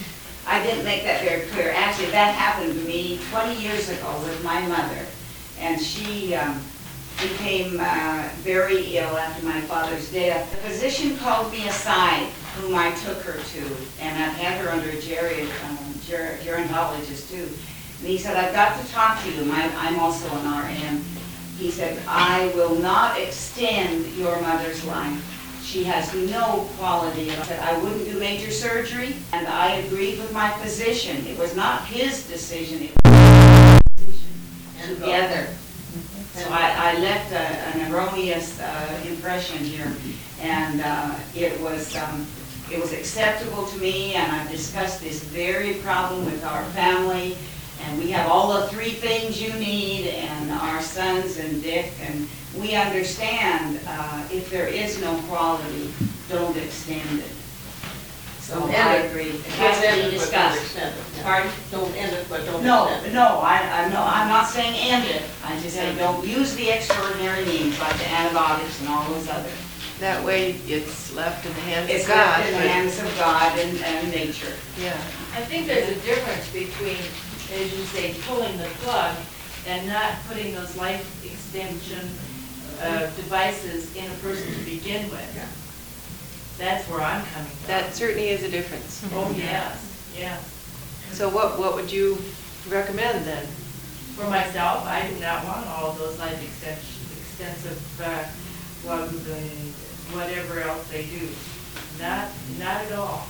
I didn't make that very clear. Actually, that happened to me twenty years ago with my mother. And she um, became uh, very ill after my father's death. The physician called me aside, whom I took her to, and I've had her under a geri- um, ger- gerontologist too. And he said, I've got to talk to you. I'm, I'm also an R N. He said, I will not extend your mother's life. She has no quality. I said, I wouldn't do major surgery, and I agreed with my physician. It was not his decision, it was his decision. Together. So I, I left a- an erroneous uh, impression here, and uh, it was, um, it was acceptable to me, and I've discussed this very problem with our family, and we have all the three things you need, and our sons and Dick, and we understand uh, if there is no quality, don't extend it. So Don't I end it. agree. It Don't has to end be it, but don't discussed. extend it. Pardon? Don't end it, but don't No, extend it. no, I, I, no, I'm not saying end it. I just say don't use the extraordinary means like the antibiotics and all those other. That way it's left in the hands It's of God. left in the but- hands of God and, and nature. Yeah. I think there's a difference between, as you say, pulling the plug and not putting those life extension uh, devices in a person to begin with. That's where I'm coming from. That certainly is a difference. Oh, yes, yes. So what, what would you recommend then? For myself, I do not want all of those life extension, extensive uh, plugs and whatever else they do. Not, not at all.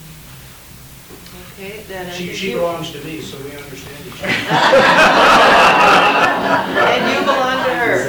Okay, then I She, think she you- belongs to me, so we understand each other. And you belong to her.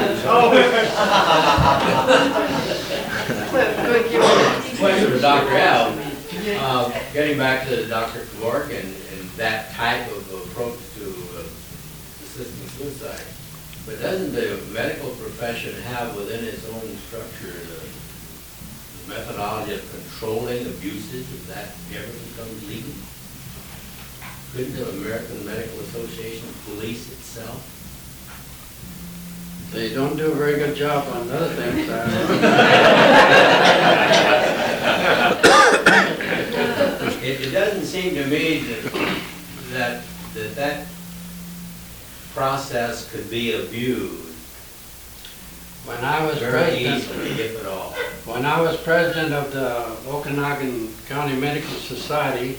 Cliff, good, you were- Question for Doctor Al. Uh, Getting back to Doctor Clark and, and that type of approach to uh, assisting suicide, but doesn't the medical profession profession have within its own structure the the methodology of controlling abuses, if that ever becomes legal? Couldn't the American Medical Association police itself? They don't do a very good job on other things. uh, It, it doesn't seem to me that, that, that that process could be abused When I was very president, easily, if at all. when I was president of the Okanagan County Medical Society,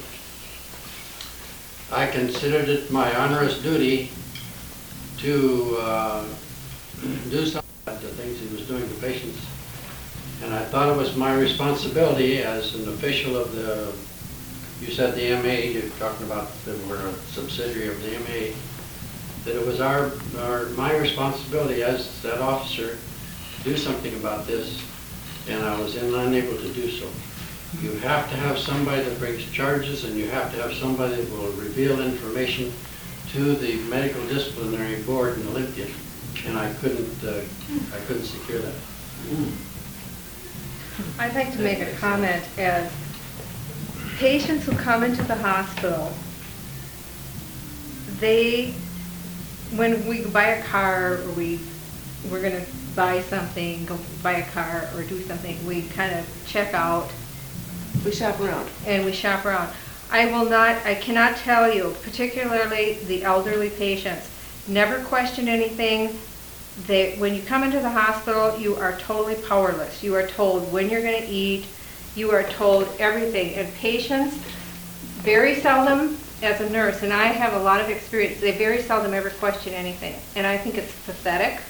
I considered it my onerous duty to uh, do something about the things he was doing to patients. And I thought it was my responsibility as an official of the, you said the M A, you're talking about that we're a subsidiary of the M A, that it was our, our, my responsibility as that officer to do something about this, and I was unable to do so. You have to have somebody that brings charges, and you have to have somebody that will reveal information to the medical disciplinary board in Olympia, and I couldn't, uh, I couldn't secure that. I'd like to make a comment as patients who come into the hospital, they, when we buy a car or we, we're going to buy something, go buy a car or do something, we kind of check out. We shop around. And we shop around. I will not, I cannot tell you, particularly the elderly patients, never question anything. They, when you come into the hospital, you are totally powerless. You are told when you're going to eat. You are told everything. And patients, very seldom, as a nurse, and I have a lot of experience, they very seldom ever question anything. And I think it's pathetic.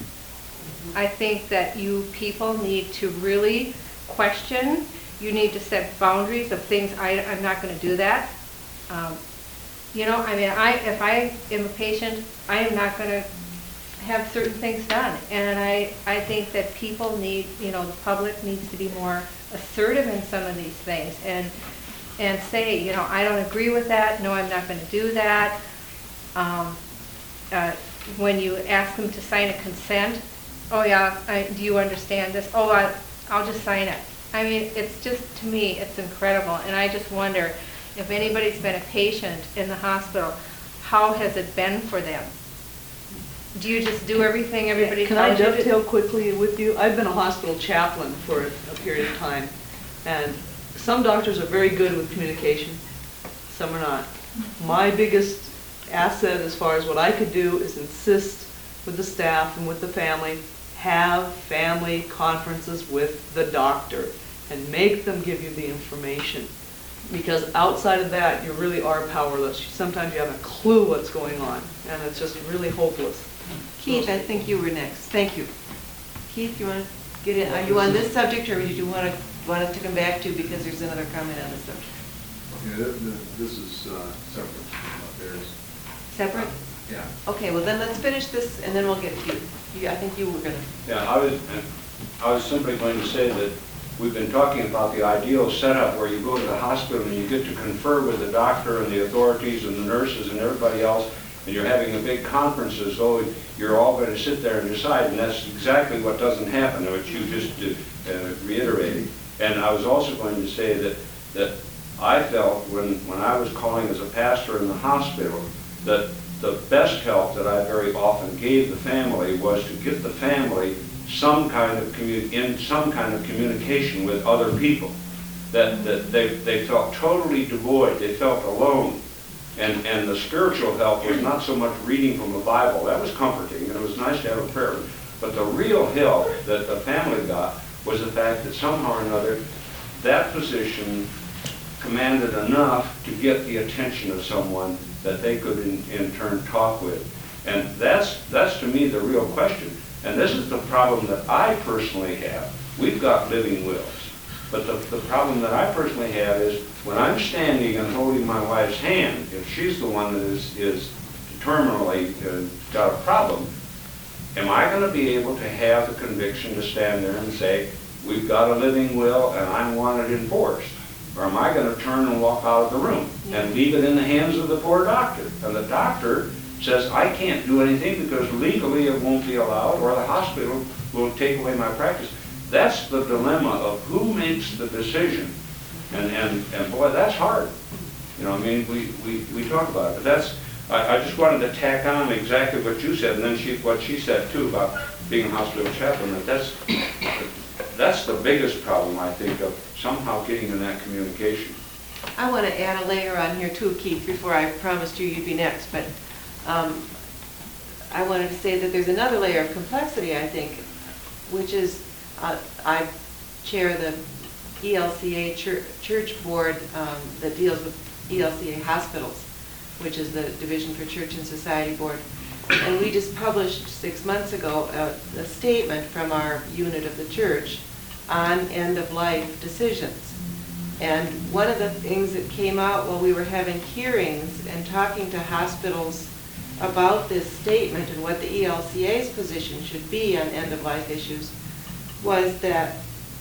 I think that you people need to really question. You need to set boundaries of things. I, I'm not going to do that. Um, you know, I mean, I if I am a patient, I am not going to have certain things done. And I, I think that people need, you know, the public needs to be more assertive in some of these things and and say, you know, I don't agree with that. No, I'm not going to do that. Um, uh, when you ask them to sign a consent, oh yeah, I, do you understand this? Oh, I, I'll just sign it. I mean, it's just, to me, it's incredible. And I just wonder if anybody's been a patient in the hospital, how has it been for them? Do you just do everything everybody Can I tells you to? dovetail quickly with you? I've been a hospital chaplain for a period of time, and some doctors are very good with communication, some are not. My biggest asset as far as what I could do is insist with the staff and with the family, have family conferences with the doctor and make them give you the information. Because outside of that, you really are powerless. Sometimes you haven't a clue what's going on, and it's just really hopeless. Keith, I think you were next. Thank you. Keith, you want to get in? Are you on this subject, or did you want to, want us to come back to, because there's another comment on this subject? Okay, th- th- this is uh, separate from theirs. Separate? Yeah. Okay, well then let's finish this, and then we'll get to you. You. I think you were going to. Yeah, I was, I was simply going to say that we've been talking about the ideal setup where you go to the hospital and you get to confer with the doctor and the authorities and the nurses and everybody else, and you're having a big conference as though you're all going to sit there and decide, and that's exactly what doesn't happen, which you just uh, reiterated. And I was also going to say that, that I felt when, when I was calling as a pastor in the hospital, that the best help that I very often gave the family was to get the family some kind of commu- in some kind of communication with other people. That, that they, they felt totally devoid, they felt alone. And, and the spiritual help was not so much reading from the Bible. That was comforting, and it was nice to have a prayer. But the real help that the family got was the fact that somehow or another, that physician commanded enough to get the attention of someone that they could in, in turn talk with. And that's, that's to me the real question. And this is the problem that I personally have. We've got living wills. But the, the problem that I personally have is when I'm standing and holding my wife's hand, if she's the one that is, is terminally uh, got a problem, am I going to be able to have the conviction to stand there and say, we've got a living will and I want it enforced? Or am I going to turn and walk out of the room and leave it in the hands of the poor doctor? And the doctor says, I can't do anything because legally it won't be allowed, or the hospital will take away my practice. That's the dilemma of who makes the decision. And, and, and boy, that's hard. You know, I mean, we, we, we talk about it, but that's, I, I just wanted to tack on exactly what you said, and then she, what she said too about being a hospital chaplain, that that's, that's the biggest problem, I think, of somehow getting in that communication. I want to add a layer on here too, Keith, before I promised you you'd be next, but um, I wanted to say that there's another layer of complexity, I think, which is, uh, I chair the E L C A church, church board um, that deals with E L C A hospitals, which is the Division for Church and Society Board. And we just published six months ago a, a statement from our unit of the church on end-of-life decisions. And one of the things that came out while we were having hearings and talking to hospitals about this statement and what the E L C A's position should be on end-of-life issues was that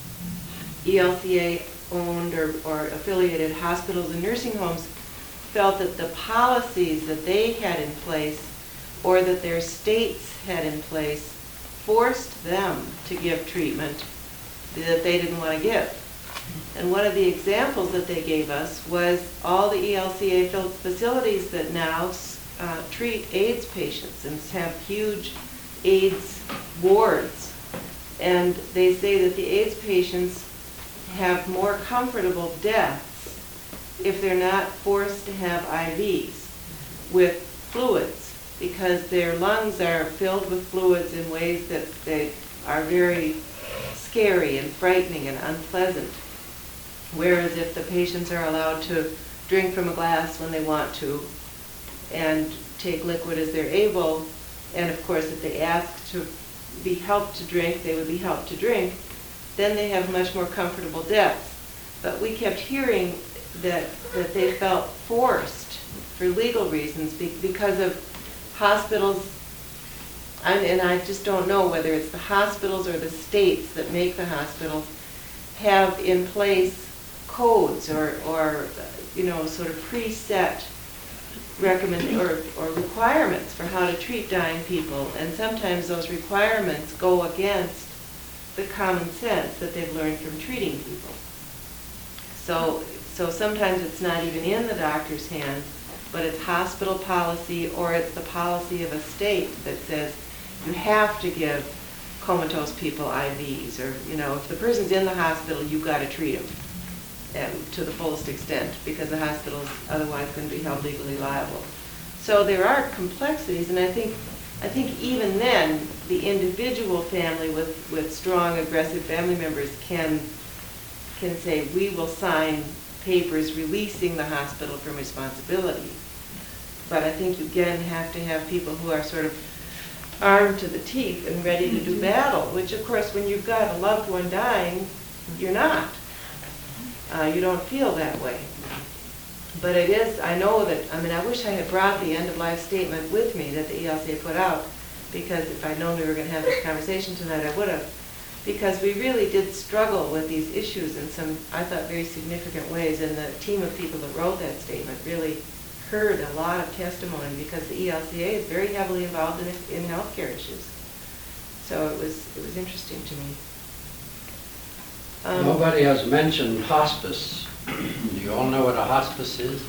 E L C A owned or, or affiliated hospitals and nursing homes felt that the policies that they had in place or that their states had in place forced them to give treatment that they didn't want to give. And one of the examples that they gave us was all the E L C A facilities that now uh, treat AIDS patients and have huge AIDS wards. And they say that the AIDS patients have more comfortable deaths if they're not forced to have I Vs with fluids, because their lungs are filled with fluids in ways that they are very scary and frightening and unpleasant. Whereas if the patients are allowed to drink from a glass when they want to and take liquid as they're able, and of course if they ask to be helped to drink, they would be helped to drink, then they have much more comfortable deaths. But we kept hearing that, that they felt forced for legal reasons be, because of hospitals, and, and I just don't know whether it's the hospitals or the states that make the hospitals, have in place codes or, or you know, sort of preset recommend or, or requirements for how to treat dying people. And sometimes those requirements go against the common sense that they've learned from treating people. So, so sometimes it's not even in the doctor's hands, but it's hospital policy or it's the policy of a state that says you have to give comatose people I Vs, or, you know, if the person's in the hospital, you've got to treat them and to the fullest extent, because the hospital is otherwise going to be held legally liable. So there are complexities, and I think I think even then, the individual family with, with strong, aggressive family members can can say, we will sign papers releasing the hospital from responsibility. But I think you again have to have people who are sort of armed to the teeth and ready to do battle, which of course when you've got a loved one dying, you're not. Uh, you don't feel that way. But it is, I know that, I mean, I wish I had brought the end-of-life statement with me that the E L C A put out, because if I'd known we were going to have this conversation tonight, I would have. Because we really did struggle with these issues in some, I thought, very significant ways, and the team of people that wrote that statement really heard a lot of testimony, because the E L C A is very heavily involved in, in healthcare issues. So it was, it was interesting to me. Um, Nobody has mentioned hospice. Do you all know what a hospice is?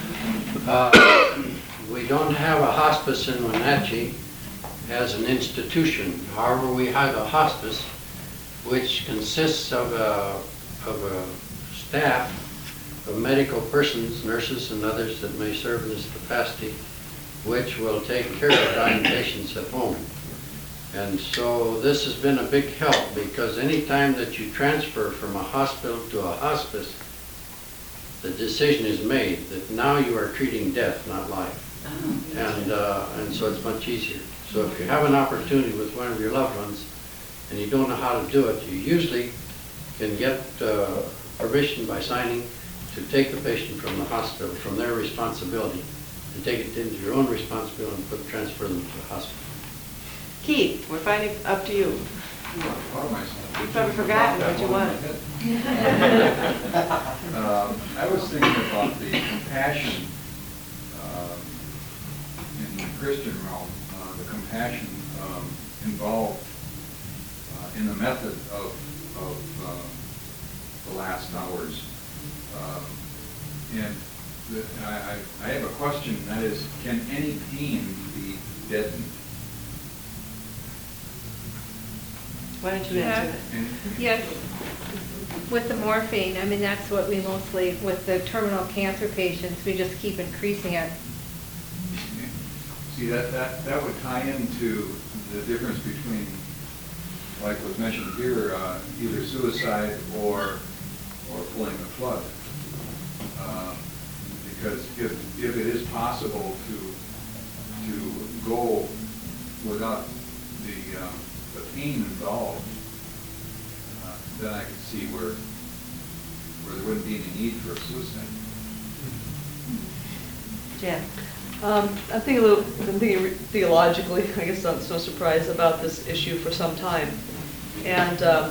Uh, we don't have a hospice in Wenatchee as an institution. However, we have a hospice which consists of a, of a staff of medical persons, nurses and others that may serve in this capacity, which will take care of dying patients at home. And so this has been a big help, because any time that you transfer from a hospital to a hospice, the decision is made that now you are treating death, not life. Oh, and, uh, and so it's much easier. So if you have an opportunity with one of your loved ones and you don't know how to do it, you usually can get uh, permission by signing to take the patient from the hospital, from their responsibility, and take it into your own responsibility and put, transfer them to the hospital. Keith, we're finally up to you. You've probably forgotten what you want. um, I was thinking about the compassion um, in the Christian realm, uh, the compassion um, involved uh, in the method of, of uh, the last hours. Um, And the, I, I I have a question, and that is, can any pain be deadened? Why don't you answer that? And- Yes, with the morphine, I mean, that's what we mostly, with the terminal cancer patients, we just keep increasing it. See, that, that, that would tie into the difference between, like was mentioned here, uh, either suicide or, or pulling the plug. Um, Because if, if it is possible to, to go without the, um, the pain involved, uh, then I could see where, where there wouldn't be any need for a suicide. Jan? Um, I'm thinking a little, I'm thinking theologically, I guess I'm no surprise about this issue for some time. And um,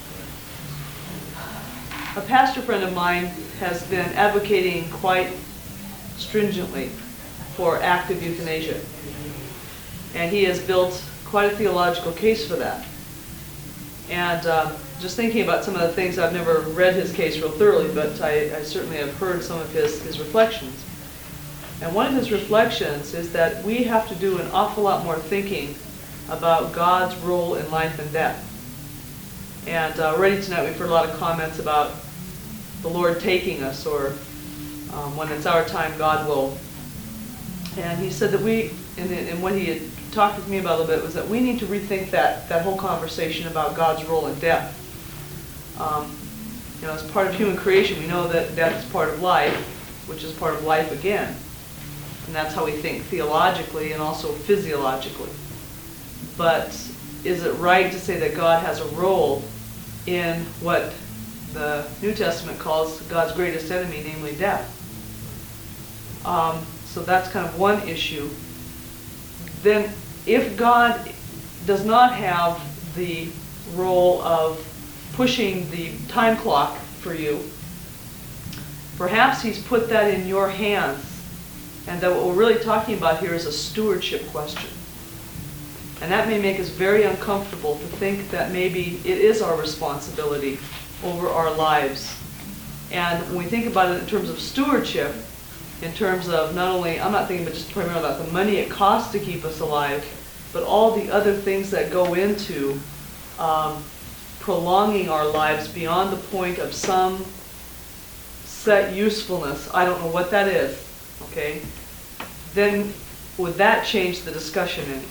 a pastor friend of mine has been advocating quite stringently for active euthanasia. And he has built quite a theological case for that. And um, just thinking about some of the things, I've never read his case real thoroughly, but I, I certainly have heard some of his, his reflections. And one of his reflections is that we have to do an awful lot more thinking about God's role in life and death. And uh, already tonight we've heard a lot of comments about the Lord taking us, or um, when it's our time, God will. And he said that we, and, and what he had talked with me about a little bit, was that we need to rethink that, that whole conversation about God's role in death. Um, you know, as part of human creation, we know that death is part of life, which is part of life again. And that's how we think theologically and also physiologically. But is it right to say that God has a role in what the New Testament calls God's greatest enemy, namely death? Um, so that's kind of one issue. Then if God does not have the role of pushing the time clock for you, perhaps he's put that in your hands, and that what we're really talking about here is a stewardship question. And that may make us very uncomfortable to think that maybe it is our responsibility over our lives. And when we think about it in terms of stewardship, in terms of not only, I'm not thinking about just primarily about the money it costs to keep us alive, but all the other things that go into um, prolonging our lives beyond the point of some set usefulness. I don't know what that is, okay? Then would that change the discussion any?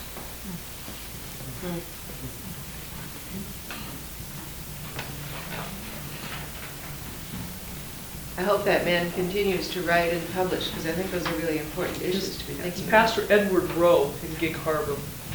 I hope that man continues to write and publish, because I think those are really important issues to be thinking It's about. Pastor Edward Rowe in Gig Harbor.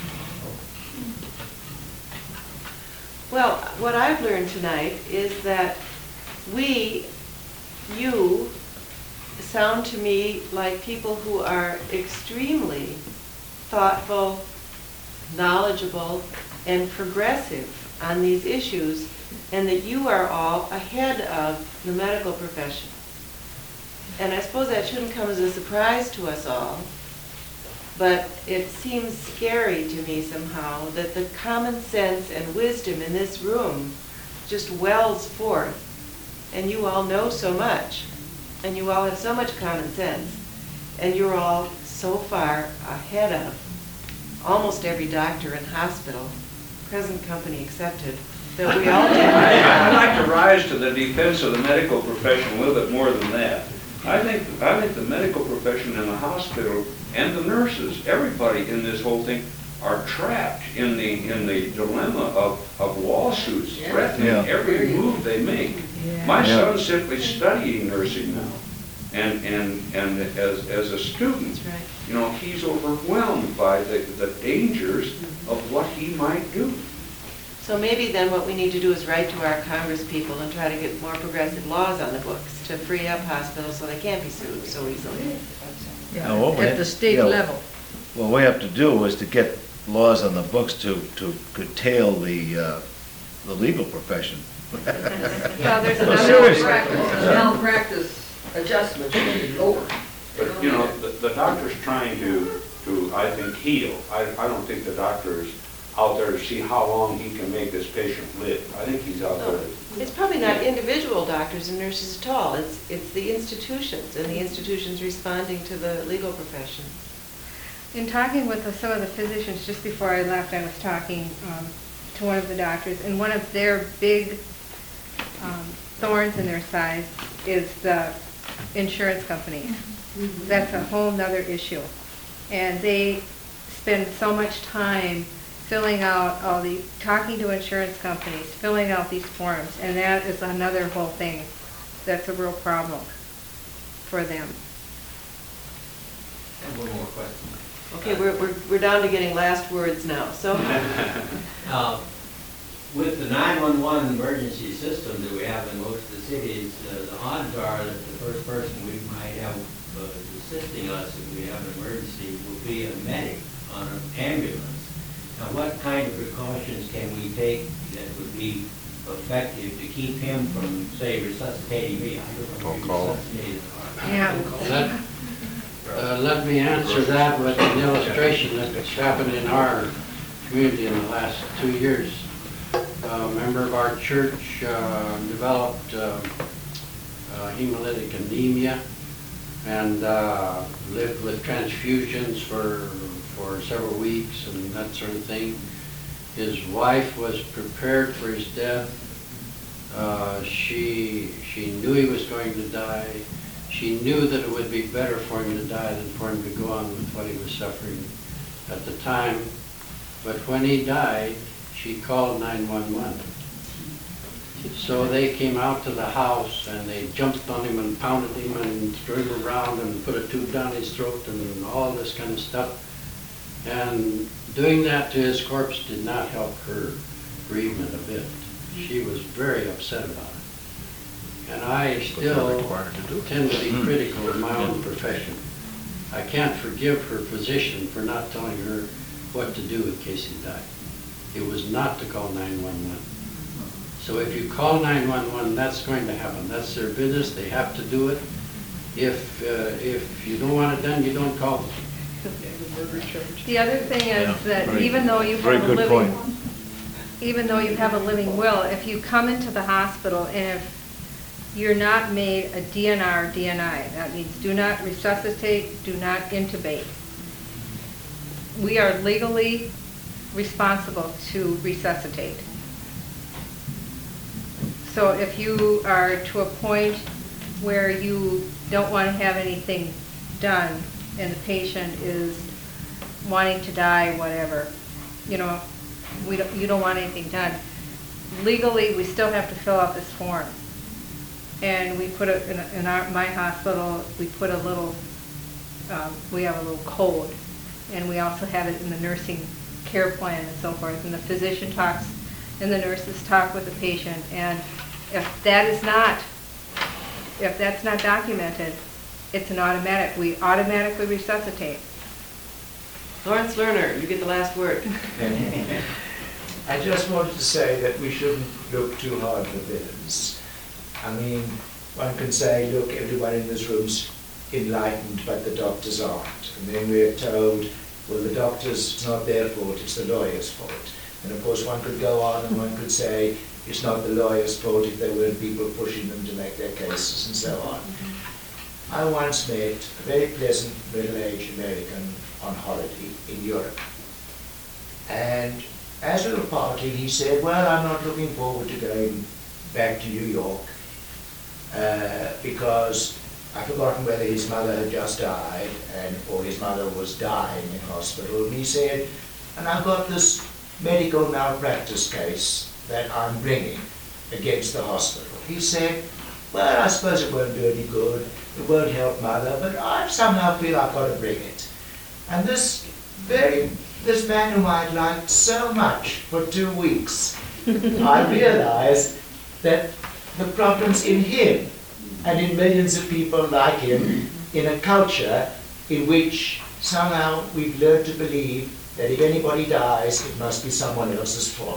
Well, what I've learned tonight is that we, you, sound to me like people who are extremely thoughtful, knowledgeable, and progressive on these issues, and that you are all ahead of the medical profession. And I suppose that shouldn't come as a surprise to us all, but it seems scary to me somehow that the common sense and wisdom in this room just wells forth. And you all know so much, and you all have so much common sense, and you're all so far ahead of almost every doctor and hospital, present company accepted, that we all did. I'd like to rise to the defense of the medical profession a little bit more than that. I think, I think the medical profession and the hospital and the nurses, everybody in this whole thing, are trapped in the, in the dilemma of, of lawsuits threatening Yeah. every move they make. My Yeah. son's simply studying nursing now. And, and, and as, as a student, That's right. you know, he's overwhelmed by the, the dangers of what he might do. So maybe then what we need to do is write to our Congress people and try to get more progressive laws on the books to free up hospitals so they can't be sued so easily. Now, what we At have- the state yeah, level. What we have to do is to get laws on the books to, to curtail the, uh, the legal profession. Well, there's No, another seriously. Malpractice, malpractice adjustment should be lower. But, you know, the, the doctor's trying to, to, I think, heal. I, I don't think the doctor's out there to see how long he can make this patient live. I think he's out there. It's probably not individual doctors and nurses at all. It's, it's the institutions, and the institutions responding to the legal profession. In talking with the- some of the physicians, just before I left, I was talking um, to one of the doctors, and one of their big um, thorns in their side is the insurance companies. That's a whole nother issue. And they spend so much time filling out all the, talking to insurance companies, filling out these forms, and that is another whole thing that's a real problem for them. And one more question. Okay, we're, we're, we're down to getting last words now, so. Uh, With the nine one one emergency system that we have in most of the cities, uh, the odds are that the first person we might have uh, assisting us if we have an emergency will be a medic on an ambulance. Now, what kind of precautions can we take that would be effective to keep him from, say, resuscitating me? I don't know if he resuscitated or- Yeah. Let, uh, let me answer that with an illustration that's happened in our community in the last two years. A member of our church uh, developed uh, uh, hemolytic anemia and uh, lived with transfusions for for several weeks and that sort of thing. His wife was prepared for his death. Uh, she she knew he was going to die. She knew that it would be better for him to die than for him to go on with what he was suffering at the time. But when he died, she called nine one one. So they came out to the house and they jumped on him and pounded him and threw him around and put a tube down his throat and all this kind of stuff. And doing that to his corpse did not help her bereavement a bit. She was very upset about it. And I still tend to be critical of my own profession. I can't forgive her physician for not telling her what to do in case he died. It was not to call nine one one. So if you call nine one one, that's going to happen. That's their business. They have to do it. If uh, if you don't want it done, you don't call them. The other thing is Yeah, that very- even though you very have a good living, point. even though you have a living will, if you come into the hospital and if you're not made a D N R, D N I, that means do not resuscitate, do not intubate. We are legally responsible to resuscitate. So if you are to a point where you don't want to have anything done and the patient is wanting to die, whatever, you know, we don't, you don't want anything done. Legally, we still have to fill out this form. And we put it in, in our, my hospital, we put a little, um, we have a little code. And we also have it in the nursing care plan and so forth. And the physician talks, and the nurses talk with the patient. And if that is not, if that's not documented, it's an automatic. We automatically resuscitate. Lawrence Lerner, you get the last word. I just wanted to say that we shouldn't look too hard for villains. I mean, one can say, look, everyone in this room's enlightened, but the doctors aren't. And then we're told, well, the doctor's, it's not their fault, it's the lawyer's fault. And of course, one could go on and one could say, it's not the lawyer's fault if there weren't people pushing them to make their cases and so on. I once met a very pleasant middle-aged American on holiday in Europe. And as we were parting, he said, well, I'm not looking forward to going back to New York uh, because I've forgotten whether his mother had just died and or his mother was dying in hospital. And he said, and I've got this medical malpractice case that I'm bringing against the hospital. He said, well, I suppose it won't do any good. It won't help mother, but I somehow feel I've got to bring it. And this very, this man whom I'd liked so much for two weeks, I realized that the problem's in him and in millions of people like him in a culture in which somehow we've learned to believe that if anybody dies, it must be someone else's fault.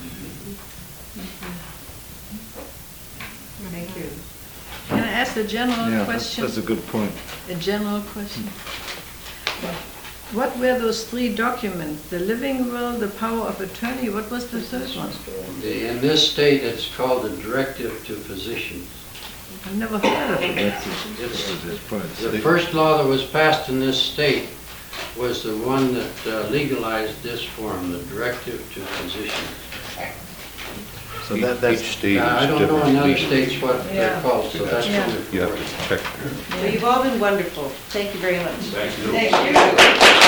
Thank you. Can I ask a general Yeah, that's, question? that's a good point. A general question? what were those three documents? The living will, the power of attorney, what was the third one? The- In this state, it's called the Directive to Physicians. I've never heard of it. It's, the first law that was passed in this state was the one that uh, legalized this form, the Directive to Physicians. So that, that's. Each state Uh, I is don't know in other different. states what they're Yeah. called, so that's Yeah. wonderful. You have to check. So you've all been wonderful. Thank you very much. Thank you. Thank you.